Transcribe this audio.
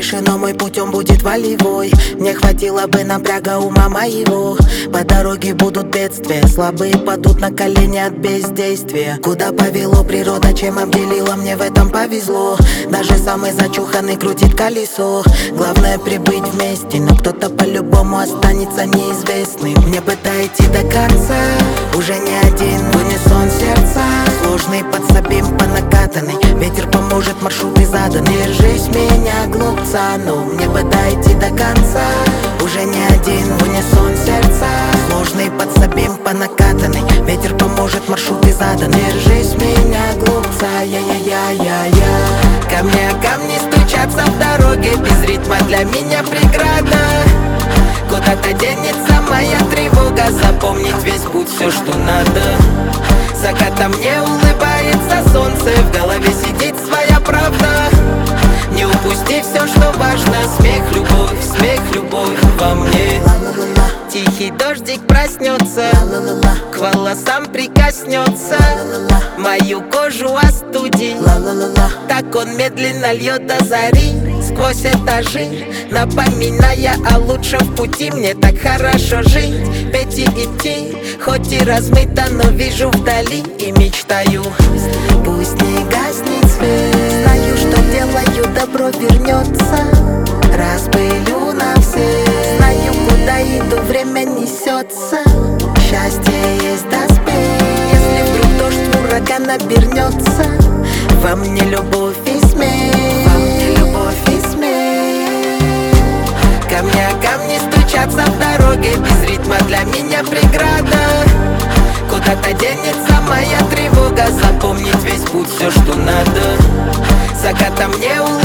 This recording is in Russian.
дальше, но мой путь он будет волевой. Не хватило бы напряга ума моего. По дороге будут бедствия, слабые падут на колени от бездействия. Куда повело природа, чем обделила, мне в этом повезло. Даже самый зачуханный крутит колесо. Главное прибыть вместе, но кто-то по-любому останется неизвестным. Мне бы дойти до конца, уже не один в унисон сердца. Сложный подсобим по накатанной, ветер поможет, маршруты заданы. Держись меня, глупца, но мне бы дойти до конца. Уже не один в унисон сердца. Сложный подсобим по накатанной, ветер поможет, маршруты заданы. Держись меня, глупца, я-я-я-я-я. Камни о камни стучатся в дороге, без ритма для меня преграда. Куда-то денется моя тревога, запомнить весь путь, все, что надо. Закатом мне улыбается солнце, в голове сидит своя правда. Не упусти все, что важно, смех, любовь во мне. Тихий дождик проснется, к волосам прикоснется, мою кожу остудит. Так он медленно льет до зари, сквозь этажи, напоминая о лучшем в пути. Мне так хорошо жить, петь и идти, хоть и размыто, но вижу вдали и мечтаю. Пусть не гаснет свет, знаю, что делаю, добро вернется. Распылю на все, знаю, куда иду, время несется. Счастье есть доспех, если вдруг дождь ураган обернется. Во мне любовь и смех, камни о камни стучатся в дороге, без ритма для меня преграда. Куда-то денется моя тревога, запомнить весь путь, все, что надо. Закатом мне улыбается